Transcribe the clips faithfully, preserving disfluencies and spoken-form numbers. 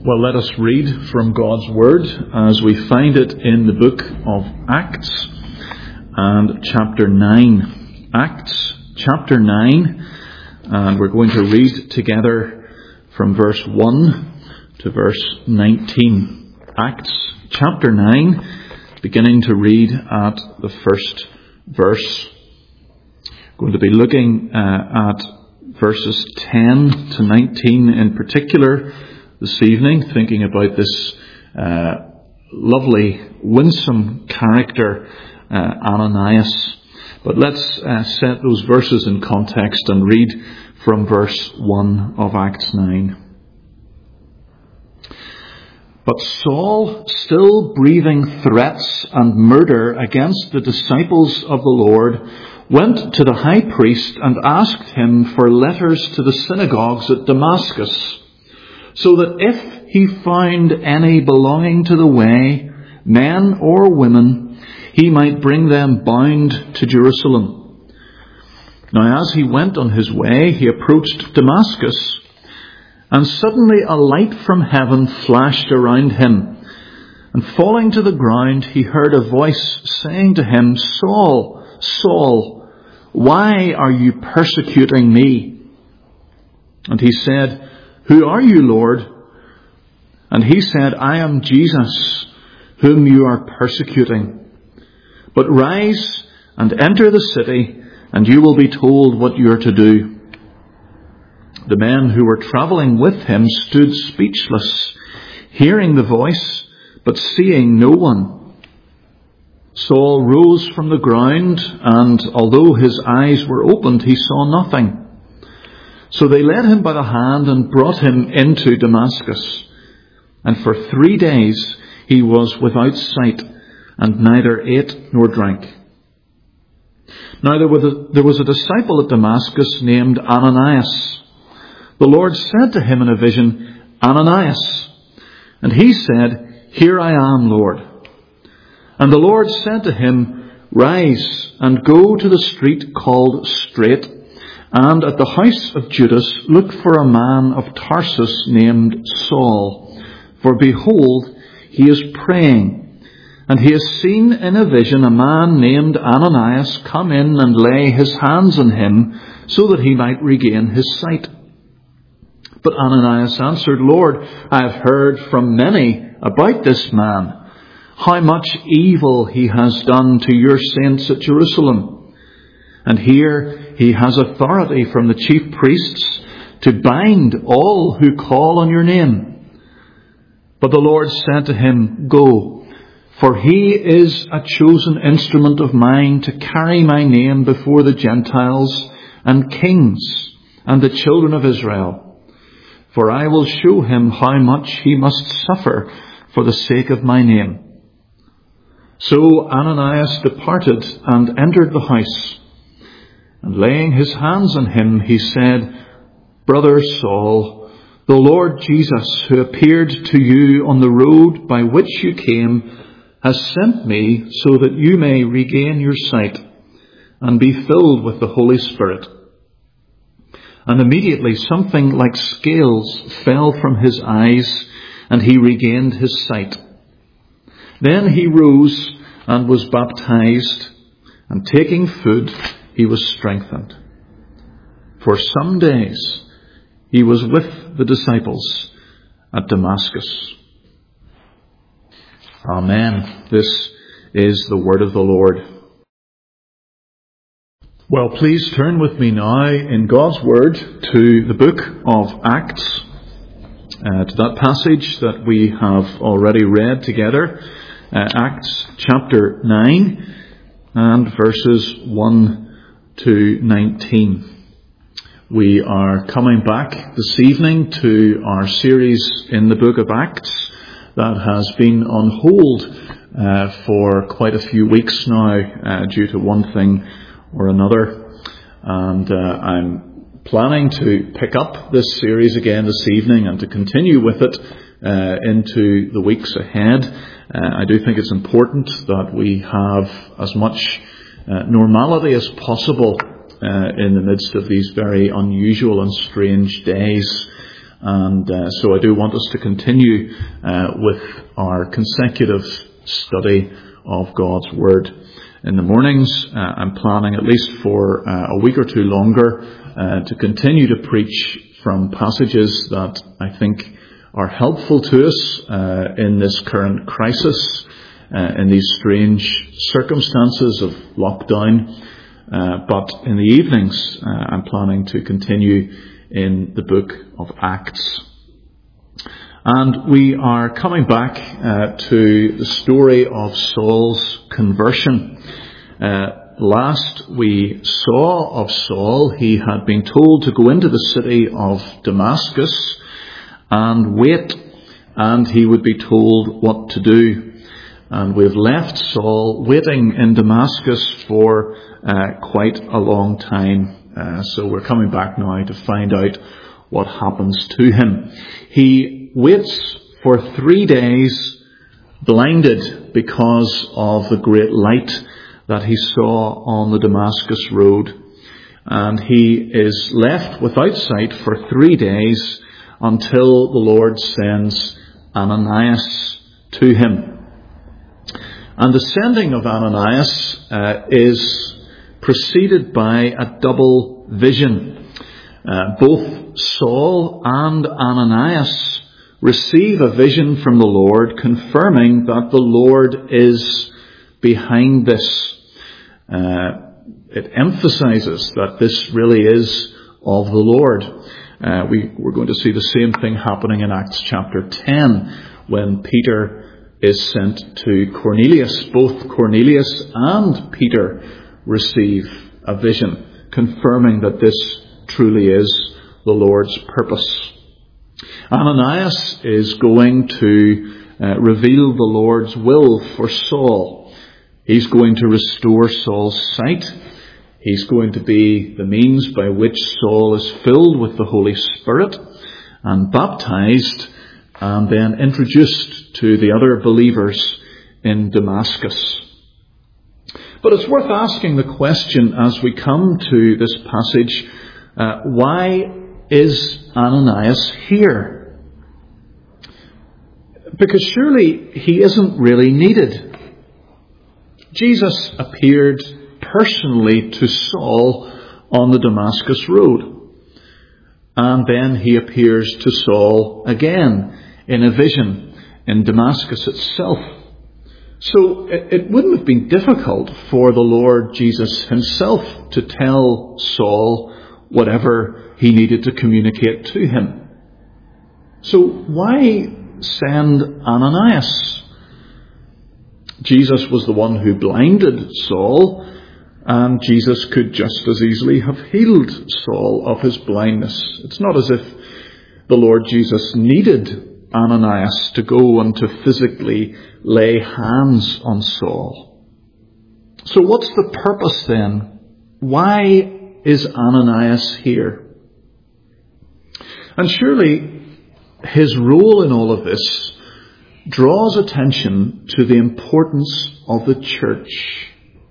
Well, let us read from God's Word as we find it in the book of Acts and chapter nine. Acts chapter nine, and we're going to read together from verse one to verse nineteen. Acts chapter nine, beginning to read at the first verse. We're going to be looking uh, at verses ten to nineteen in particular this evening, thinking about this uh, lovely, winsome character, uh, Ananias. But let's uh, set those verses in context and read from verse one of Acts nine. But Saul, still breathing threats and murder against the disciples of the Lord, went to the high priest and asked him for letters to the synagogues at Damascus, so that if he found any belonging to the way, men or women, he might bring them bound to Jerusalem. Now as he went on his way, he approached Damascus, and suddenly a light from heaven flashed around him. And falling to the ground, he heard a voice saying to him, "Saul, Saul, why are you persecuting me?" And he said, "Who are you, Lord?" And he said, "I am Jesus, whom you are persecuting. But rise and enter the city, and you will be told what you are to do." The men who were travelling with him stood speechless, hearing the voice, but seeing no one. Saul rose from the ground, and although his eyes were opened, he saw nothing. So they led him by the hand and brought him into Damascus. And for three days he was without sight, and neither ate nor drank. Now there was a, there was a disciple at Damascus named Ananias. The Lord said to him in a vision, "Ananias." And he said, "Here I am, Lord." And the Lord said to him, "Rise and go to the street called Straight, and at the house of Judas look for a man of Tarsus named Saul. For behold, he is praying, and he has seen in a vision a man named Ananias come in and lay his hands on him, so that he might regain his sight." But Ananias answered, "Lord, I have heard from many about this man, how much evil he has done to your saints at Jerusalem. And here he has authority from the chief priests to bind all who call on your name." But the Lord said to him, "Go, for he is a chosen instrument of mine to carry my name before the Gentiles and kings and the children of Israel. For I will show him how much he must suffer for the sake of my name." So Ananias departed and entered the house. And laying his hands on him, he said, "Brother Saul, the Lord Jesus, who appeared to you on the road by which you came, has sent me so that you may regain your sight and be filled with the Holy Spirit." And immediately something like scales fell from his eyes, and he regained his sight. Then he rose and was baptized, and taking food, he was strengthened. For some days he was with the disciples at Damascus. Amen. This is the word of the Lord. Well, please turn with me now in God's Word to the book of Acts, uh, to that passage that we have already read together, uh, Acts chapter nine and verses one to nineteen. We are coming back this evening to our series in the book of Acts that has been on hold uh, for quite a few weeks now uh, due to one thing or another. And uh, I'm planning to pick up this series again this evening and to continue with it uh, into the weeks ahead. Uh, I do think it's important that we have as much uh, normality as possible uh, in the midst of these very unusual and strange days. And uh, so I do want us to continue uh, with our consecutive study of God's Word. In the mornings, uh, I'm planning at least for uh, a week or two longer uh, to continue to preach from passages that I think are helpful to us uh, in this current crisis, uh, in these strange circumstances of lockdown. Uh, but in the evenings, uh, I'm planning to continue in the book of Acts. And we are coming back uh, to the story of Saul's conversion. Uh, last we saw of Saul, he had been told to go into the city of Damascus and wait, and he would be told what to do. And we've left Saul waiting in Damascus for uh, quite a long time. Uh, so we're coming back now to find out what happens to him. He waits for three days blinded because of the great light that he saw on the Damascus road. And he is left without sight for three days until the Lord sends Ananias to him. And the sending of Ananias uh, is preceded by a double vision. Uh, both Saul and Ananias receive a vision from the Lord confirming that the Lord is behind this. Uh, it emphasizes that this really is of the Lord. Uh, we, we're going to see the same thing happening in Acts chapter ten when Peter is sent to Cornelius. Both Cornelius and Peter receive a vision confirming that this truly is the Lord's purpose. Ananias is going to uh, reveal the Lord's will for Saul. He's going to restore Saul's sight. He's going to be the means by which Saul is filled with the Holy Spirit and baptized and then introduced to the other believers in Damascus. But it's worth asking the question as we come to this passage, uh, why is Ananias here? Because surely he isn't really needed. Jesus appeared personally to Saul on the Damascus road. And then he appears to Saul again in a vision in Damascus itself. So it, it wouldn't have been difficult for the Lord Jesus himself to tell Saul whatever he needed to communicate to him. So why send Ananias? Jesus was the one who blinded Saul, and Jesus could just as easily have healed Saul of his blindness. It's not as if the Lord Jesus needed Ananias to go and to physically lay hands on Saul. So what's the purpose then? Why is Ananias here? And surely his role in all of this draws attention to the importance of the church.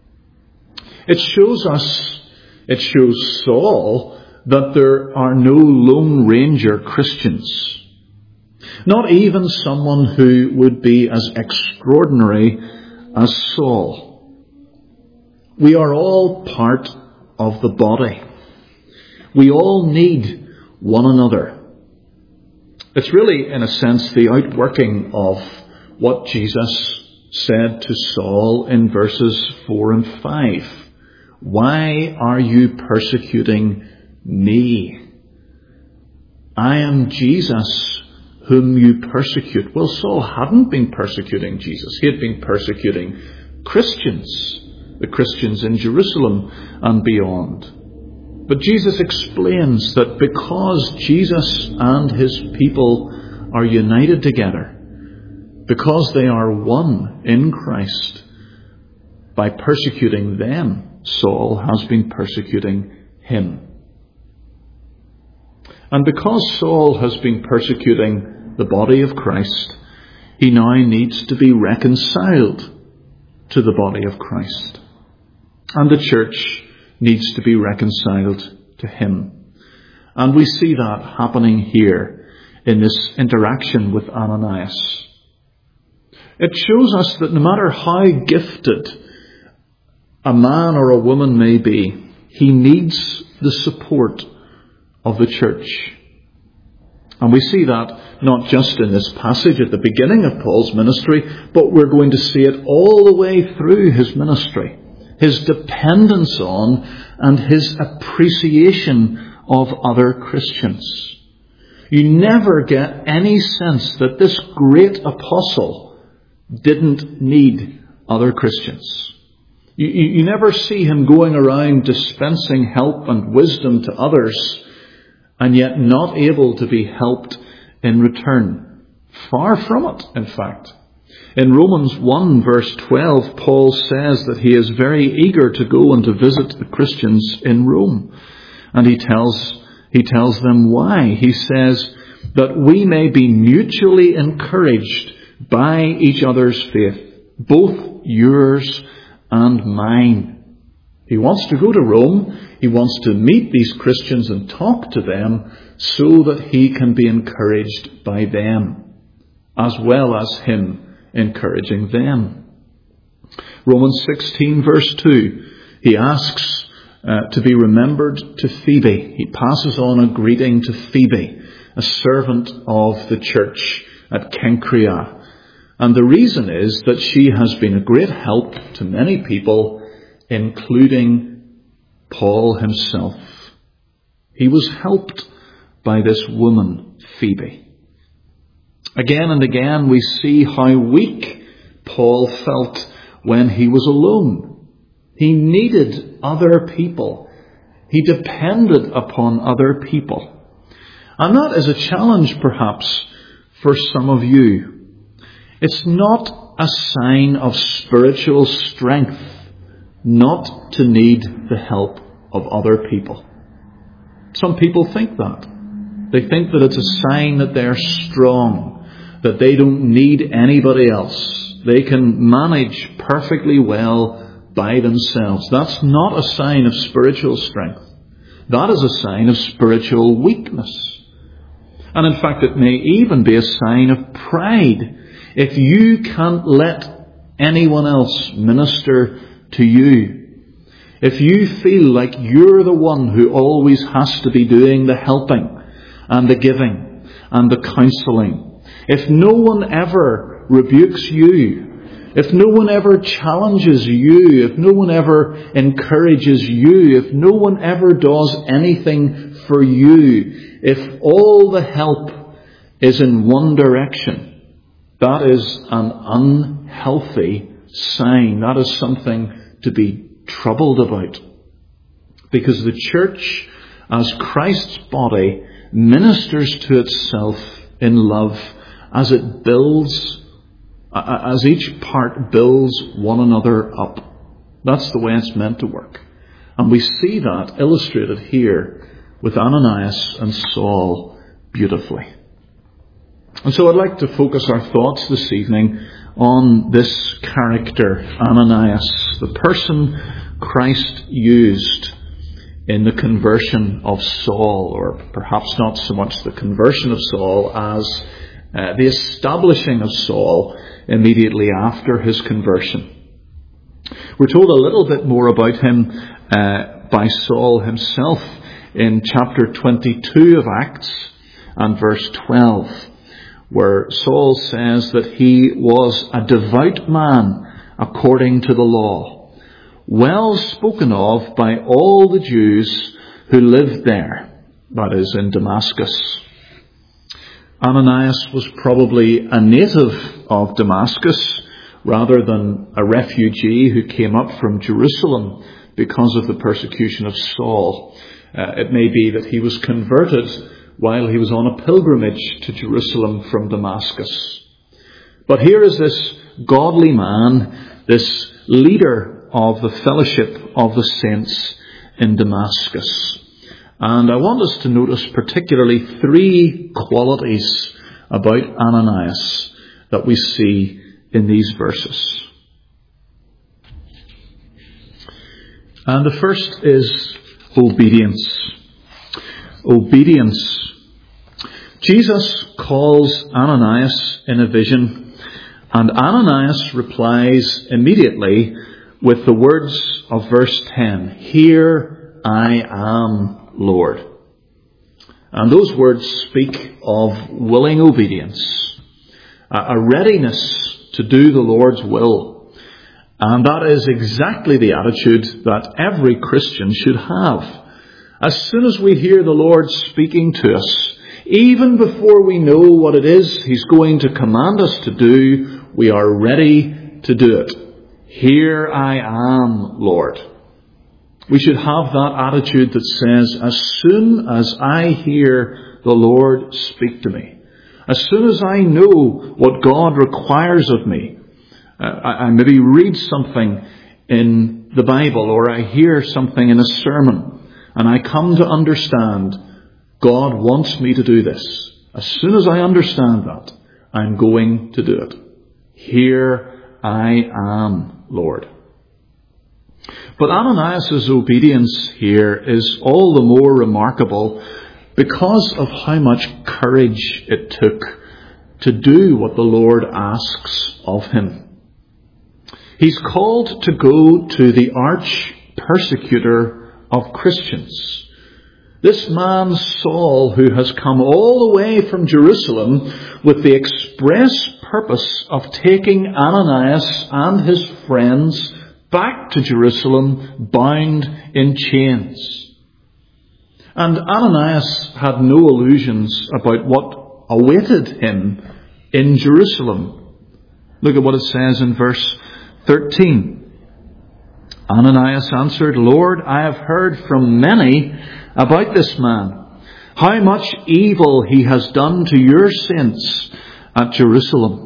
It shows us, it shows Saul, that there are no Lone Ranger Christians. Not even someone who would be as extraordinary as Saul. We are all part of the body. We all need one another. It's really, in a sense, the outworking of what Jesus said to Saul in verses four and five. Why are you persecuting me? I am Jesus whom you persecute. Well, Saul hadn't been persecuting Jesus. He had been persecuting Christians, the Christians in Jerusalem and beyond. But Jesus explains that because Jesus and his people are united together, because they are one in Christ, by persecuting them, Saul has been persecuting him. And because Saul has been persecuting the body of Christ, he now needs to be reconciled to the body of Christ. And the church needs to be reconciled to him. And we see that happening here in this interaction with Ananias. It shows us that no matter how gifted a man or a woman may be, he needs the support of the church. And we see that not just in this passage at the beginning of Paul's ministry, but we're going to see it all the way through his ministry. His dependence on and his appreciation of other Christians. You never get any sense that this great apostle didn't need other Christians. You, you, you never see him going around dispensing help and wisdom to others and yet not able to be helped in return. Far from it, in fact. In Romans one verse twelve, Paul says that he is very eager to go and to visit the Christians in Rome. And he tells, he tells them why. He says that we may be mutually encouraged by each other's faith, both yours and mine. He wants to go to Rome. He wants to meet these Christians and talk to them so that he can be encouraged by them, as well as him encouraging them. Romans sixteen verse two, he asks uh, to be remembered to Phoebe. He passes on a greeting to Phoebe, a servant of the church at Cenchrea. And the reason is that she has been a great help to many people, including Paul himself. He was helped by this woman, Phoebe. Again and again we see how weak Paul felt when he was alone. He needed other people. He depended upon other people. And that is a challenge perhaps for some of you. It's not a sign of spiritual strength not to need the help of other people. Some people think that. They think that it's a sign that they're strong, that they don't need anybody else. They can manage perfectly well by themselves. That's not a sign of spiritual strength. That is a sign of spiritual weakness. And in fact, it may even be a sign of pride if you can't let anyone else minister to you. If you feel like you're the one who always has to be doing the helping and the giving and the counselling. If no one ever rebukes you, if no one ever challenges you, if no one ever encourages you, if no one ever does anything for you, if all the help is in one direction, that is an unhealthy sign. That is something to be troubled about. Because the church, as Christ's body, ministers to itself in love as it builds, as each part builds one another up. That's the way it's meant to work. And we see that illustrated here with Ananias and Saul beautifully. And so I'd like to focus our thoughts this evening on this character, Ananias, the person Christ used in the conversion of Saul, or perhaps not so much the conversion of Saul as uh, the establishing of Saul immediately after his conversion. We're told a little bit more about him uh, by Saul himself in chapter twenty-two of Acts and verse twelve. Where Saul says that he was a devout man according to the law, well spoken of by all the Jews who lived there, that is, in Damascus. Ananias was probably a native of Damascus rather than a refugee who came up from Jerusalem because of the persecution of Saul. Uh, it may be that he was converted while he was on a pilgrimage to Jerusalem from Damascus. But here is this godly man, this leader of the fellowship of the saints in Damascus. And I want us to notice particularly three qualities about Ananias that we see in these verses. And the first is obedience. Obedience. Jesus calls Ananias in a vision, and Ananias replies immediately with the words of verse ten, "Here I am, Lord." And those words speak of willing obedience, a readiness to do the Lord's will. And that is exactly the attitude that every Christian should have. As soon as we hear the Lord speaking to us, even before we know what it is He's going to command us to do, we are ready to do it. "Here I am, Lord." We should have that attitude that says, as soon as I hear the Lord speak to me, as soon as I know what God requires of me, uh, I, I maybe read something in the Bible or I hear something in a sermon and I come to understand God wants me to do this. As soon as I understand that, I'm going to do it. "Here I am, Lord." But Ananias' obedience here is all the more remarkable because of how much courage it took to do what the Lord asks of him. He's called to go to the arch persecutor of Christians. This man Saul, who has come all the way from Jerusalem with the express purpose of taking Ananias and his friends back to Jerusalem, bound in chains. And Ananias had no illusions about what awaited him in Jerusalem. Look at what it says in verse thirteen. Ananias answered, "Lord, I have heard from many about this man, how much evil he has done to your saints at Jerusalem."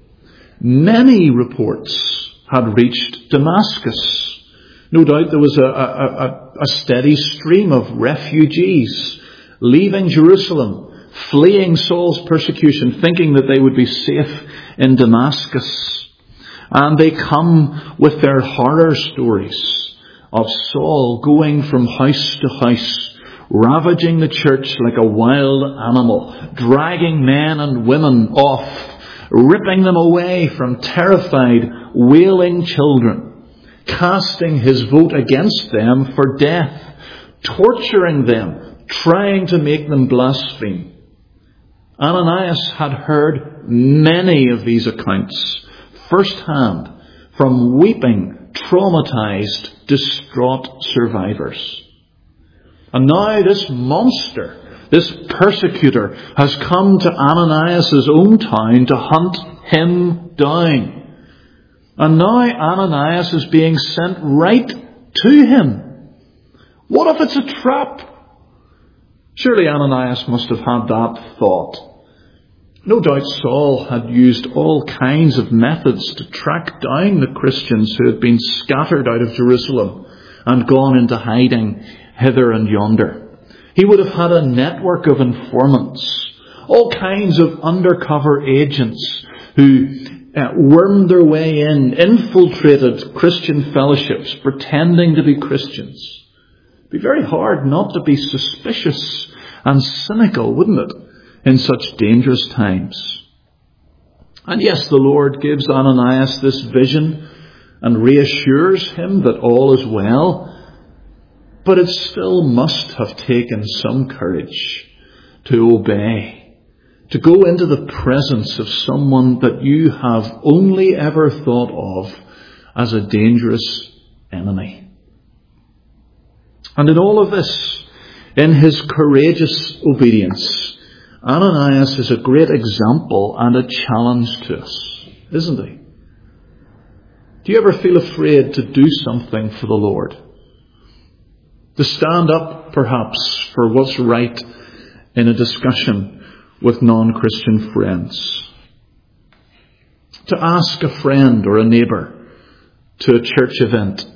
Many reports had reached Damascus. No doubt there was a, a, a, a steady stream of refugees leaving Jerusalem, fleeing Saul's persecution, thinking that they would be safe in Damascus. And they come with their horror stories of Saul going from house to house, ravaging the church like a wild animal, dragging men and women off, ripping them away from terrified, wailing children, casting his vote against them for death, torturing them, trying to make them blaspheme. Ananias had heard many of these accounts firsthand from weeping, traumatized, distraught survivors. And now this monster, this persecutor, has come to Ananias' own town to hunt him down. And now Ananias is being sent right to him. What if it's a trap? Surely Ananias must have had that thought. No doubt Saul had used all kinds of methods to track down the Christians who had been scattered out of Jerusalem and gone into hiding hither and yonder. He would have had a network of informants, all kinds of undercover agents who uh, wormed their way in, infiltrated Christian fellowships, pretending to be Christians. It'd be very hard not to be suspicious and cynical, wouldn't it, in such dangerous times? And yes, the Lord gives Ananias this vision and reassures him that all is well. But it still must have taken some courage to obey, to go into the presence of someone that you have only ever thought of as a dangerous enemy. And in all of this, in his courageous obedience, Ananias is a great example and a challenge to us, isn't he? Do you ever feel afraid to do something for the Lord? To stand up, perhaps, for what's right in a discussion with non-Christian friends. To ask a friend or a neighbour to a church event.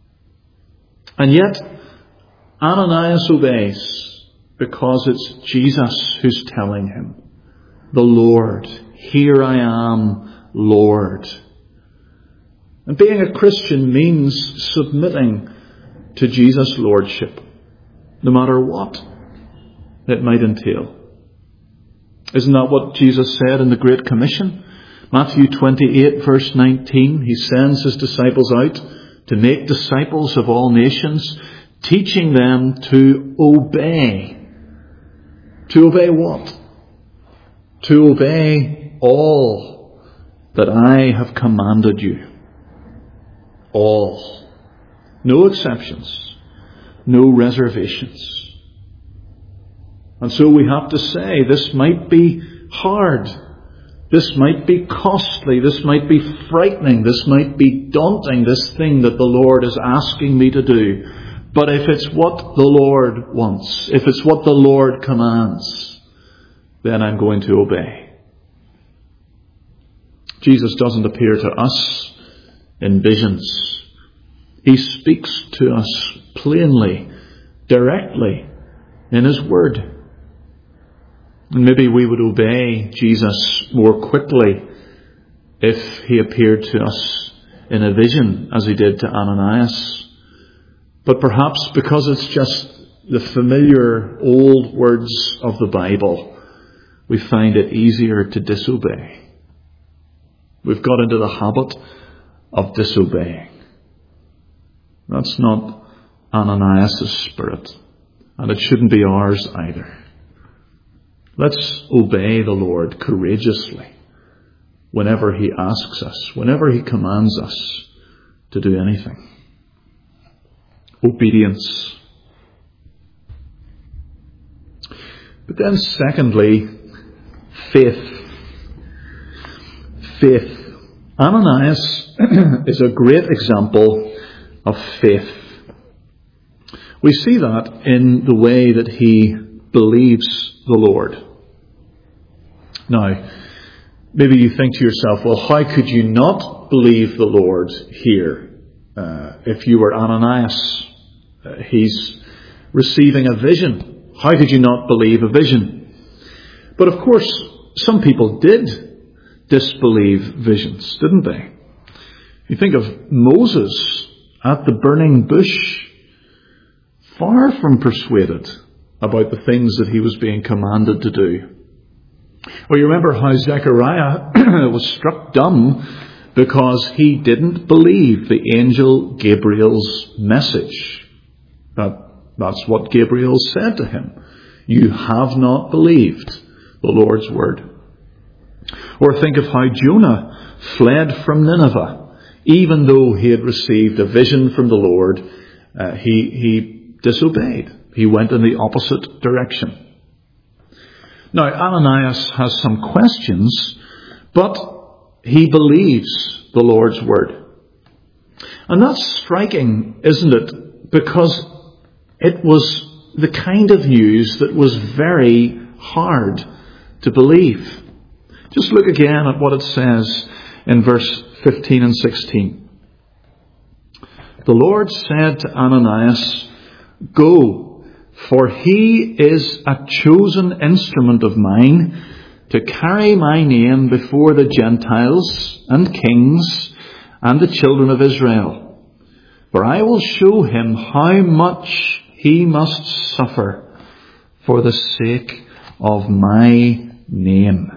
And yet, Ananias obeys because it's Jesus who's telling him, "The Lord, here I am, Lord." And being a Christian means submitting to Jesus' lordship, no matter what it might entail. Isn't that what Jesus said in the Great Commission? Matthew twenty-eight verse nineteen, he sends his disciples out to make disciples of all nations, teaching them to obey. To obey what? To obey all that I have commanded you. All. No exceptions. No reservations. And so we have to say, this might be hard. This might be costly. This might be frightening. This might be daunting, this thing that the Lord is asking me to do. But if it's what the Lord wants, if it's what the Lord commands, then I'm going to obey. Jesus doesn't appear to us in visions. He speaks to us plainly, directly, in His Word. And maybe we would obey Jesus more quickly if He appeared to us in a vision as He did to Ananias. But perhaps because it's just the familiar old words of the Bible, we find it easier to disobey. We've got into the habit of disobeying. That's not Ananias' spirit, and it shouldn't be ours either. Let's obey the Lord courageously whenever He asks us, whenever He commands us to do anything. Obedience. But then secondly, faith. Faith. Ananias is a great example of faith. We see that in the way that he believes the Lord. Now, maybe you think to yourself, well, how could you not believe the Lord here uh, if you were Ananias? Uh, he's receiving a vision. How could you not believe a vision? But of course, some people did disbelieve visions, didn't they? You think of Moses at the burning bush, far from persuaded about the things that he was being commanded to do. Or you remember how Zechariah was struck dumb because he didn't believe the angel Gabriel's message. That, that's what Gabriel said to him. You have not believed the Lord's word. Or think of how Jonah fled from Nineveh. Even though he had received a vision from the Lord, uh, he, he disobeyed. He went in the opposite direction. Now, Ananias has some questions, but he believes the Lord's word. And that's striking, isn't it? Because it was the kind of news that was very hard to believe. Just look again at what it says in verse fifteen and sixteen. The Lord said to Ananias, "Go, for he is a chosen instrument of mine to carry my name before the Gentiles and kings and the children of Israel. For I will show him how much he must suffer for the sake of my name."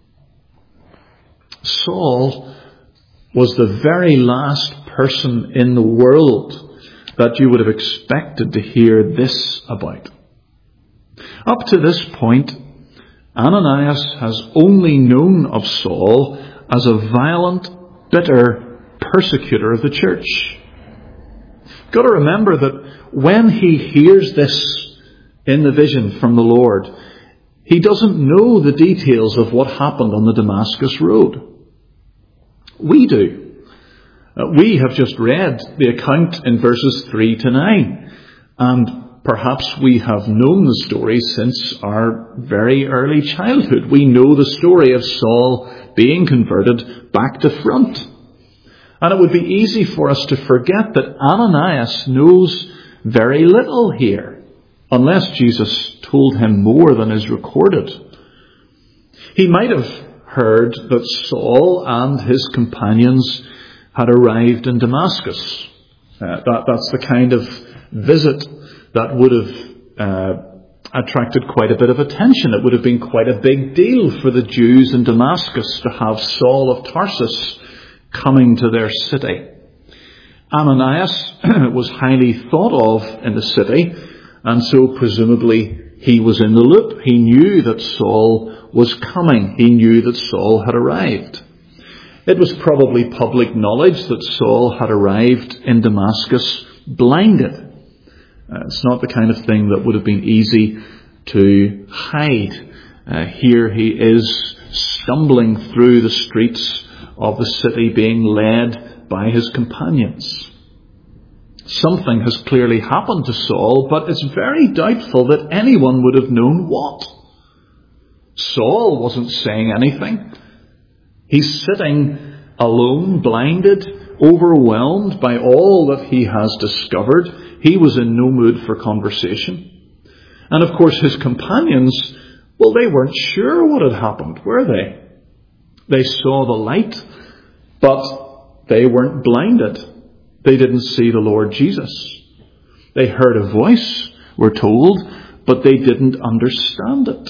Saul was the very last person in the world that you would have expected to hear this about. Up to this point, Ananias has only known of Saul as a violent, bitter persecutor of the church. You've got to remember that when he hears this in the vision from the Lord, he doesn't know the details of what happened on the Damascus road. We do. Uh, we have just read the account in verses three to nine. And perhaps we have known the story since our very early childhood. We know the story of Saul being converted back to front. And it would be easy for us to forget that Ananias knows very little here, unless Jesus told him more than is recorded. He might have heard that Saul and his companions had arrived in Damascus. Uh, that, that's the kind of visit that would have uh, attracted quite a bit of attention. It would have been quite a big deal for the Jews in Damascus to have Saul of Tarsus coming to their city. Ananias was highly thought of in the city, and so presumably he was in the loop. He knew that Saul was coming. He knew that Saul had arrived. It was probably public knowledge that Saul had arrived in Damascus blinded. Uh, it's not the kind of thing that would have been easy to hide. Uh, here he is stumbling through the streets of the city, being led by his companions. Something has clearly happened to Saul, but it's very doubtful that anyone would have known what. Saul wasn't saying anything. He's sitting alone, blinded, overwhelmed by all that he has discovered. He was in no mood for conversation. And of course his companions, well, they weren't sure what had happened, were they? They saw the light, but they weren't blinded. They didn't see the Lord Jesus. They heard a voice, we're told, but they didn't understand it.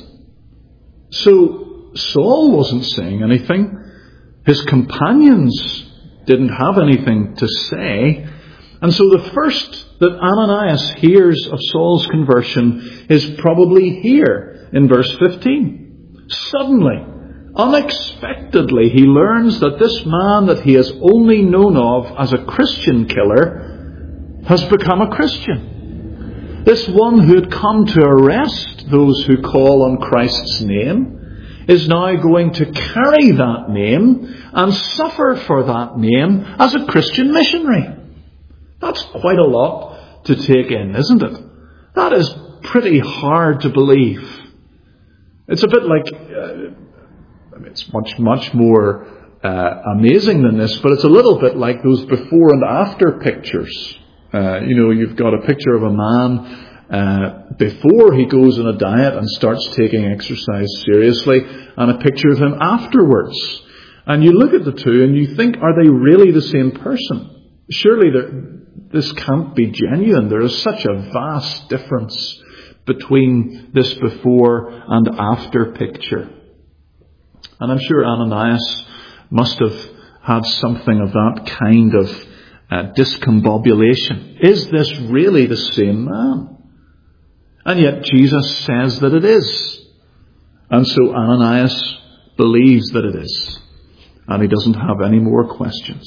So Saul wasn't saying anything. His companions didn't have anything to say. And so the first that Ananias hears of Saul's conversion is probably here in verse fifteen. Suddenly, unexpectedly, he learns that this man that he has only known of as a Christian killer has become a Christian. This one who had come to arrest those who call on Christ's name is now going to carry that name and suffer for that name as a Christian missionary. That's quite a lot to take in, isn't it? That is pretty hard to believe. It's a bit like, uh, I mean, it's much, much more uh, amazing than this, but it's a little bit like those before and after pictures. Uh, you know, you've got a picture of a man Uh, before he goes on a diet and starts taking exercise seriously, and a picture of him afterwards. And you look at the two and you think, are they really the same person? Surely this can't be genuine. There is such a vast difference between this before and after picture. And I'm sure Ananias must have had something of that kind of uh, discombobulation. Is this really the same man? And yet Jesus says that it is. And so Ananias believes that it is. And he doesn't have any more questions.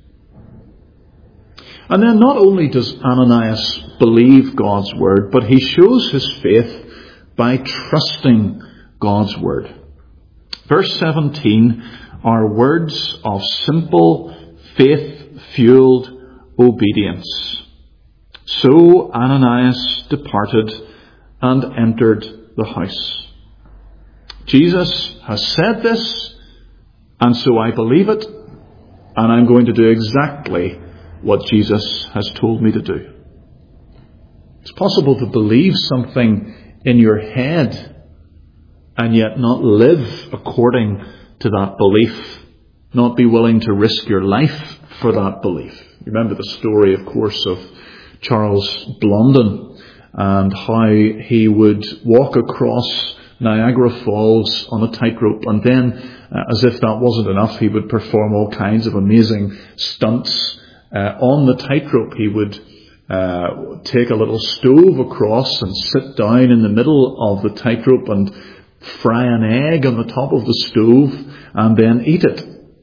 And then not only does Ananias believe God's word, but he shows his faith by trusting God's word. Verse seventeen are words of simple, faith-fueled obedience. So Ananias departed and entered the house. Jesus has said this, and so I believe it, and I'm going to do exactly what Jesus has told me to do. It's possible to believe something in your head and yet not live according to that belief, not be willing to risk your life for that belief. You remember the story, of course, of Charles Blondin, and how he would walk across Niagara Falls on a tightrope, and then, uh, as if that wasn't enough, he would perform all kinds of amazing stunts. Uh, on the tightrope, he would uh, take a little stove across and sit down in the middle of the tightrope and fry an egg on the top of the stove and then eat it.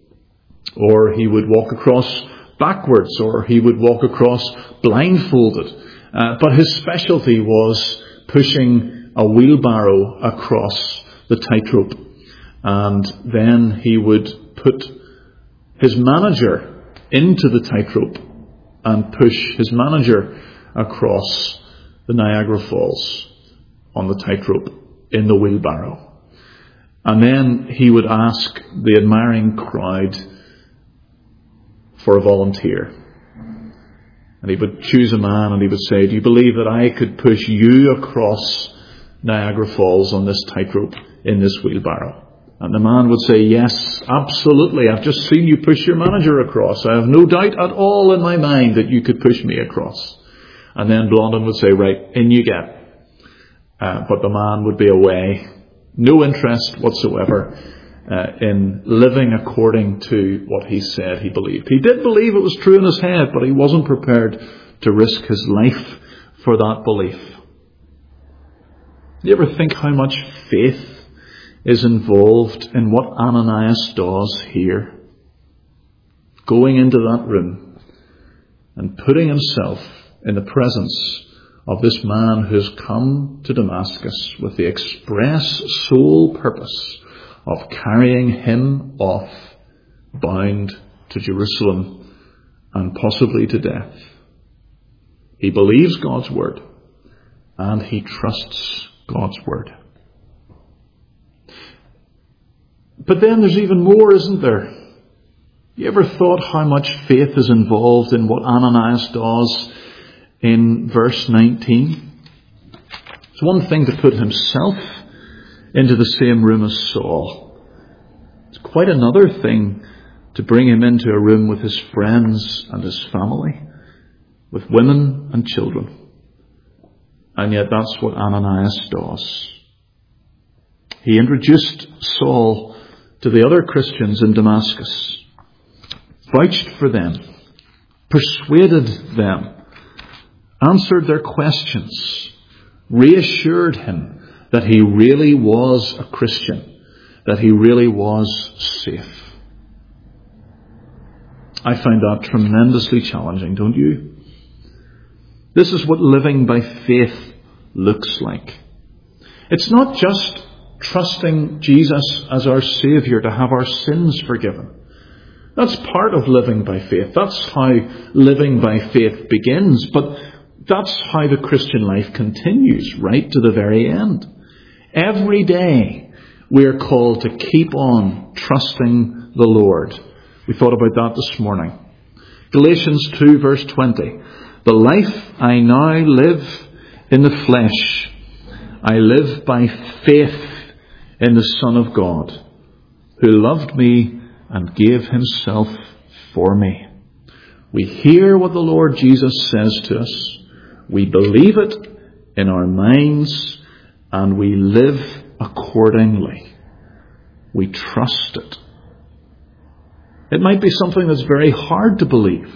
Or he would walk across backwards, or he would walk across blindfolded. Uh, but his specialty was pushing a wheelbarrow across the tightrope. And then he would put his manager into the tightrope and push his manager across the Niagara Falls on the tightrope in the wheelbarrow. And then he would ask the admiring crowd for a volunteer. And he would choose a man and he would say, do you believe that I could push you across Niagara Falls on this tightrope in this wheelbarrow? And the man would say, yes, absolutely. I've just seen you push your manager across. I have no doubt at all in my mind that you could push me across. And then Blondin would say, right, in you get. uh, but the man would be away. No interest whatsoever uh, in living according to what he said he believed. He did believe it was true in his head, but he wasn't prepared to risk his life for that belief. Do you ever think how much faith is involved in what Ananias does here? Going into that room and putting himself in the presence of this man who has come to Damascus with the express sole purpose of carrying him off, bound to Jerusalem and possibly to death. He believes God's word and he trusts God's word. But then there's even more, isn't there? You ever thought how much faith is involved in what Ananias does in verse nineteen? It's one thing to put himself into the same room as Saul. It's quite another thing to bring him into a room with his friends and his family, with women and children. And yet that's what Ananias does. He introduced Saul to the other Christians in Damascus, vouched for them, persuaded them, answered their questions, reassured him that he really was a Christian, that he really was safe. I find that tremendously challenging, don't you? This is what living by faith looks like. It's not just trusting Jesus as our Saviour to have our sins forgiven. That's part of living by faith. That's how living by faith begins. But that's how the Christian life continues right to the very end. Every day we are called to keep on trusting the Lord. We thought about that this morning. Galatians two verse twenty. The life I now live in the flesh, I live by faith in the Son of God, who loved me and gave himself for me. We hear what the Lord Jesus says to us. We believe it in our minds and we live accordingly. We trust it. It might be something that's very hard to believe.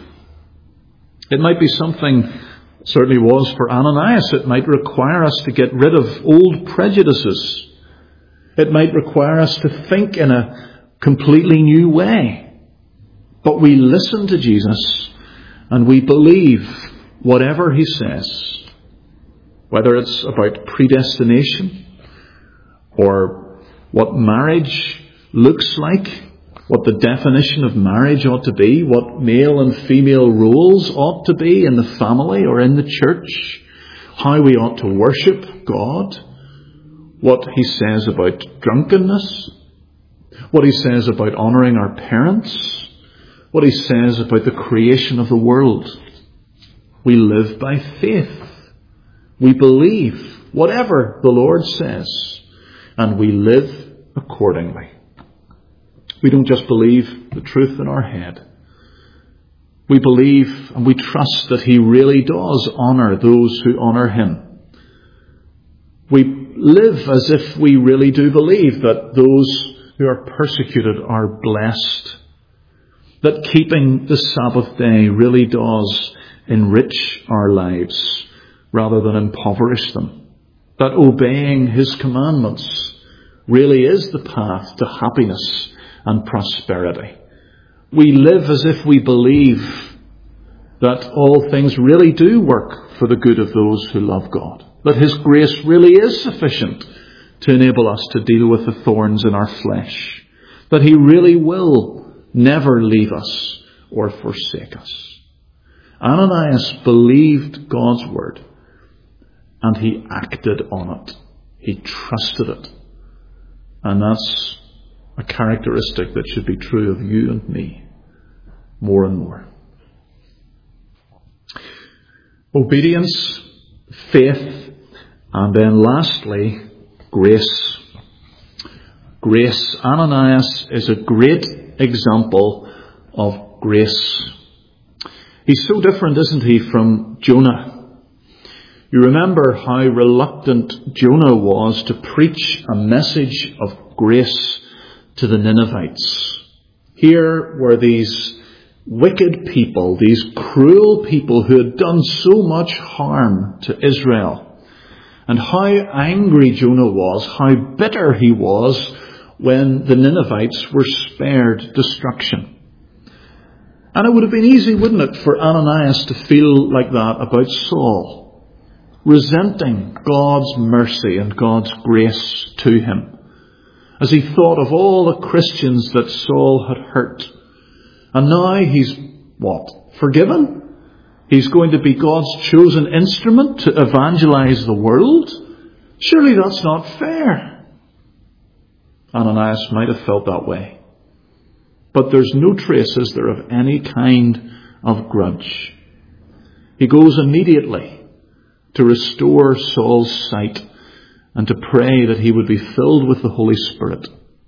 It might be something, certainly was for Ananias, it might require us to get rid of old prejudices. It might require us to think in a completely new way. But we listen to Jesus and we believe whatever he says. Whether it's about predestination or what marriage looks like, what the definition of marriage ought to be, what male and female roles ought to be in the family or in the church, how we ought to worship God, what he says about drunkenness, what he says about honouring our parents, what he says about the creation of the world. We live by faith. We believe whatever the Lord says, and we live accordingly. We don't just believe the truth in our head. We believe and we trust that he really does honour those who honour him. We live as if we really do believe that those who are persecuted are blessed. That keeping the Sabbath day really does enrich our lives rather than impoverish them. That obeying his commandments really is the path to happiness and prosperity. We live as if we believe that all things really do work for the good of those who love God. That his grace really is sufficient to enable us to deal with the thorns in our flesh. That he really will never leave us or forsake us. Ananias believed God's word and he acted on it. He trusted it. And that's a characteristic that should be true of you and me more and more. Obedience, faith, and then lastly, grace. Grace. Ananias is a great example of grace. He's so different, isn't he, from Jonah? You remember how reluctant Jonah was to preach a message of grace to the Ninevites. Here were these wicked people, these cruel people who had done so much harm to Israel. And how angry Jonah was, how bitter he was when the Ninevites were spared destruction. And it would have been easy, wouldn't it, for Ananias to feel like that about Saul, resenting God's mercy and God's grace to him, as he thought of all the Christians that Saul had hurt. And now he's, what, forgiven? He's going to be God's chosen instrument to evangelize the world? Surely that's not fair. Ananias might have felt that way. But there's no trace, is there, of any kind of grudge. He goes immediately to restore Saul's sight and to pray that he would be filled with the Holy Spirit.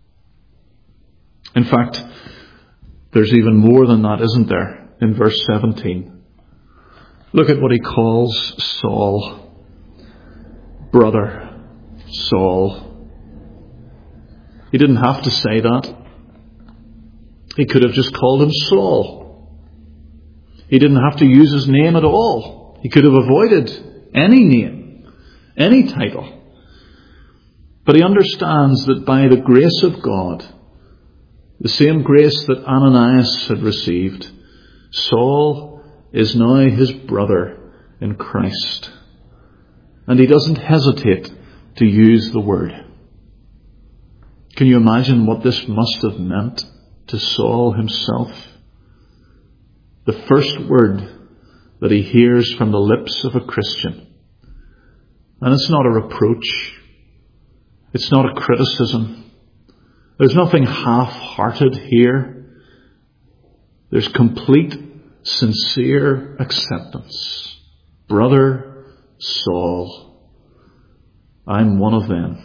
In fact, there's even more than that, isn't there, in verse seventeen. Look at what he calls Saul. Brother Saul. He didn't have to say that. He could have just called him Saul. He didn't have to use his name at all. He could have avoided any name, any title. But he understands that by the grace of God, the same grace that Ananias had received, Saul is now his brother in Christ. And he doesn't hesitate to use the word. Can you imagine what this must have meant to Saul himself? The first word that he hears from the lips of a Christian. And it's not a reproach. It's not a criticism. There's nothing half-hearted here. There's complete, sincere acceptance. Brother Saul, I'm one of them.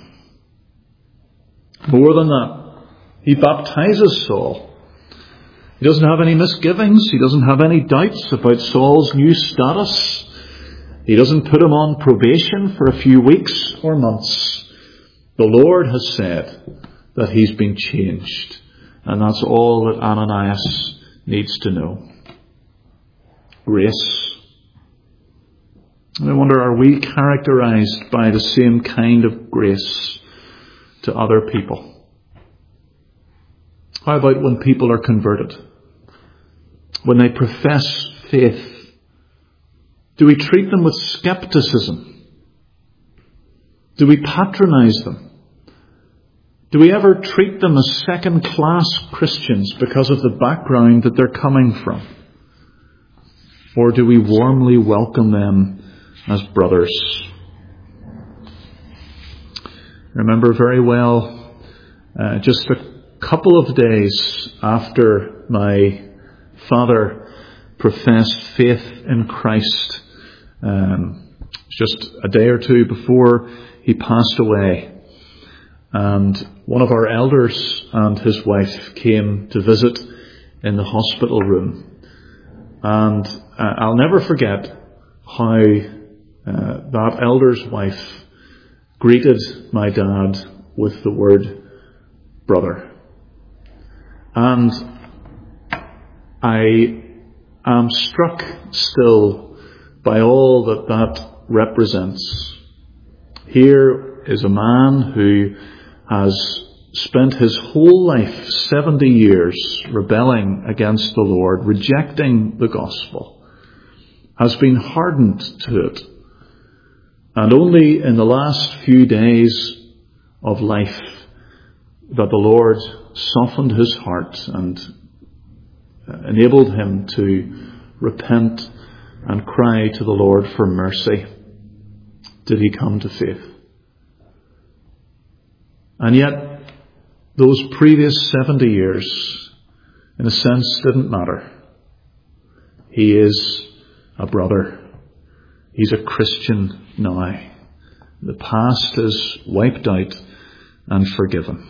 More than that, he baptizes Saul. He doesn't have any misgivings. He doesn't have any doubts about Saul's new status. He doesn't put him on probation for a few weeks or months. The Lord has said that he's been changed. And that's all that Ananias needs to know. Grace. And I wonder, are we characterized by the same kind of grace to other people? How about when people are converted? When they profess faith? Do we treat them with skepticism? Do we patronize them? Do we ever treat them as second-class Christians because of the background that they're coming from? Or do we warmly welcome them as brothers? I remember very well, uh, just a couple of days after my father professed faith in Christ, um, just a day or two before he passed away, and one of our elders and his wife came to visit in the hospital room. And uh, I'll never forget how uh, that elder's wife greeted my dad with the word brother. And I am struck still by all that that represents. Here is a man who has spent his whole life, seventy years, rebelling against the Lord, rejecting the gospel, has been hardened to it. And only in the last few days of life that the Lord softened his heart and enabled him to repent and cry to the Lord for mercy, did he come to faith. And yet, those previous seventy years, in a sense, didn't matter. He is a brother. He's a Christian now. The past is wiped out and forgiven.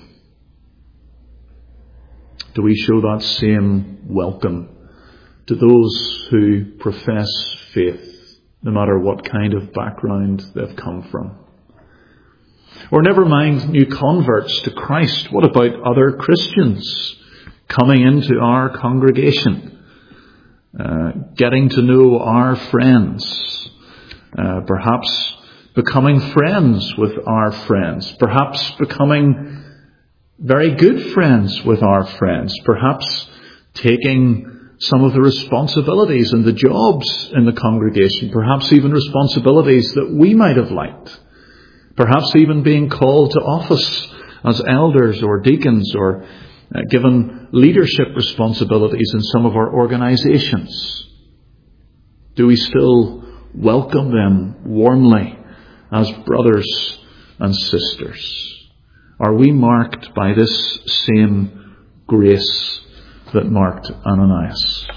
Do we show that same welcome to those who profess faith no matter what kind of background they've come from. Or never mind new converts to Christ. What about other Christians coming into our congregation, uh, getting to know our friends, uh, perhaps becoming friends with our friends, perhaps becoming very good friends with our friends, perhaps taking some of the responsibilities and the jobs in the congregation, perhaps even responsibilities that we might have liked, perhaps even being called to office as elders or deacons or uh, given leadership responsibilities in some of our organizations. Do we still welcome them warmly as brothers and sisters? Are we marked by this same grace that marked Ananias?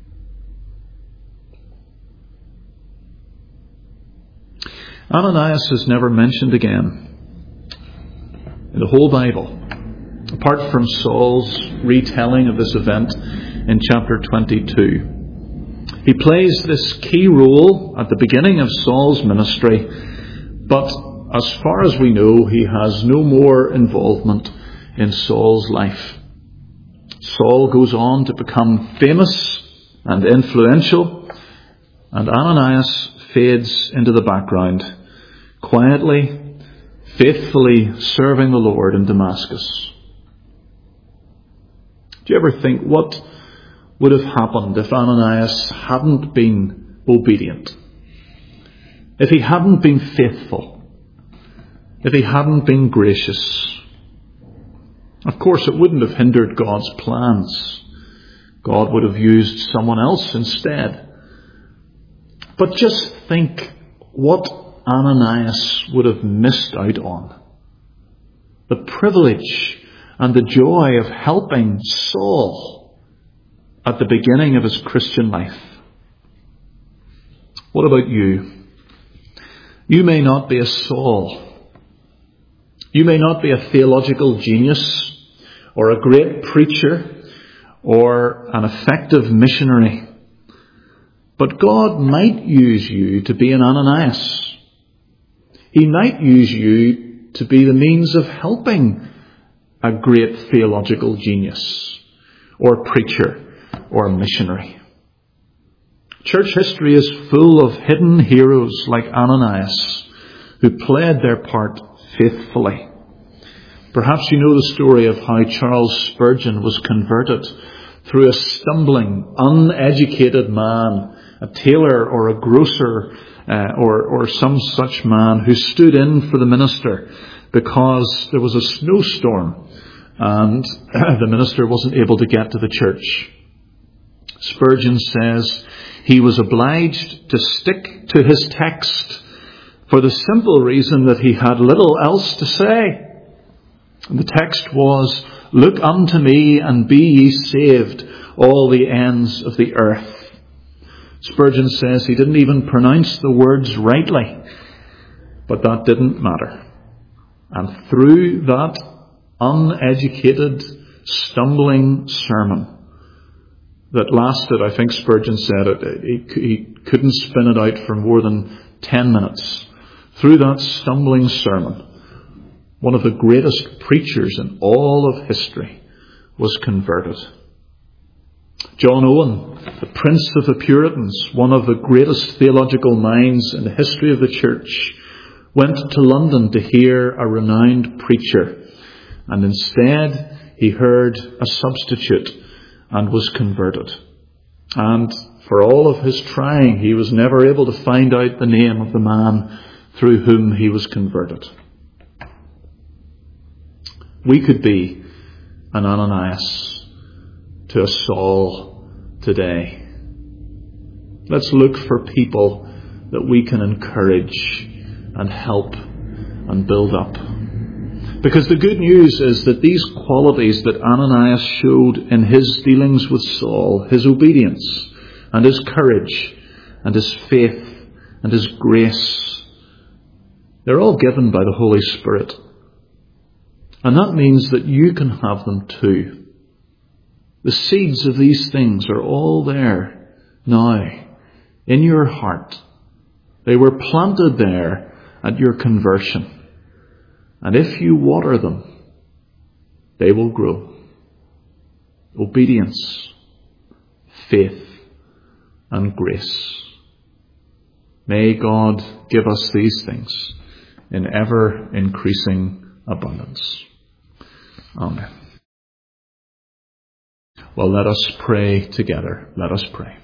Ananias is never mentioned again in the whole Bible, apart from Saul's retelling of this event in chapter twenty-two. He plays this key role at the beginning of Saul's ministry, but as far as we know, he has no more involvement in Saul's life. Saul goes on to become famous and influential, and Ananias fades into the background, quietly, faithfully serving the Lord in Damascus. Do you ever think what would have happened if Ananias hadn't been obedient? If he hadn't been faithful? If he hadn't been gracious? Of course, it wouldn't have hindered God's plans. God would have used someone else instead. But just think what Ananias would have missed out on. The privilege and the joy of helping Saul at the beginning of his Christian life. What about you? You may not be a Saul. You may not be a theological genius or a great preacher or an effective missionary. But God might use you to be an Ananias. He might use you to be the means of helping a great theological genius or preacher or missionary. Church history is full of hidden heroes like Ananias who played their part faithfully. Perhaps you know the story of how Charles Spurgeon was converted through a stumbling, uneducated man, a tailor or a grocer uh, or, or some such man who stood in for the minister because there was a snowstorm and the minister wasn't able to get to the church. Spurgeon says he was obliged to stick to his text for the simple reason that he had little else to say. And the text was, "Look unto me and be ye saved, all the ends of the earth." Spurgeon says he didn't even pronounce the words rightly, but that didn't matter. And through that uneducated, stumbling sermon that lasted, I think Spurgeon said it, he, he couldn't spin it out for more than ten minutes. Through that stumbling sermon, one of the greatest preachers in all of history was converted. John Owen, the Prince of the Puritans, one of the greatest theological minds in the history of the church, went to London to hear a renowned preacher, and instead he heard a substitute and was converted. And for all of his trying, he was never able to find out the name of the man through whom he was converted. We could be an Ananias to a Saul today. Let's look for people that we can encourage and help and build up. Because the good news is that these qualities that Ananias showed in his dealings with Saul, his obedience and his courage and his faith and his grace, they're all given by the Holy Spirit. And that means that you can have them too. The seeds of these things are all there now in your heart They were planted there at your conversion. And if you water them, they will grow. Obedience, faith, and grace. May God give us these things in ever increasing abundance. Amen. Well, let us pray together. Let us pray.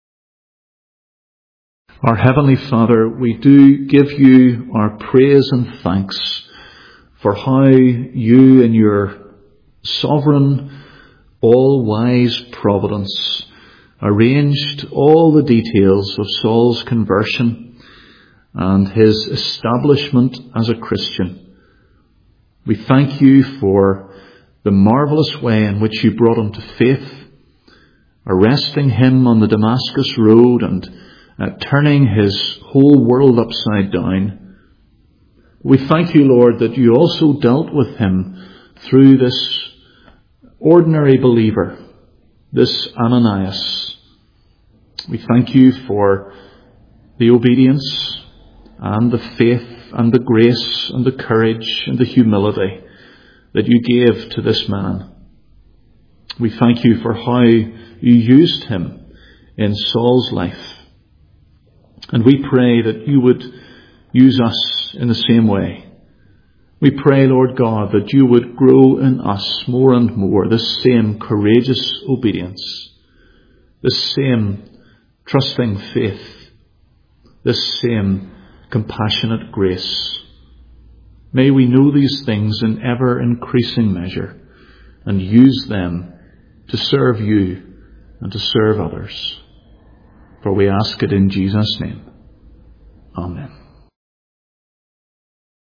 Our Heavenly Father, we do give you our praise and thanks for how you in your sovereign, all-wise providence arranged all the details of Saul's conversion and his establishment as a Christian. We thank you for the marvellous way in which you brought him to faith, arresting him on the Damascus road and uh, turning his whole world upside down. We thank you, Lord, that you also dealt with him through this ordinary believer, this Ananias. We thank you for the obedience and the faith and the grace and the courage and the humility that you gave to this man. We thank you for how you used him in Saul's life. And we pray that you would use us in the same way. We pray, Lord God, that you would grow in us more and more this same courageous obedience, this same trusting faith, this same compassionate grace. May we know these things in ever increasing measure and use them to serve you and to serve others. For we ask it in Jesus' name. Amen.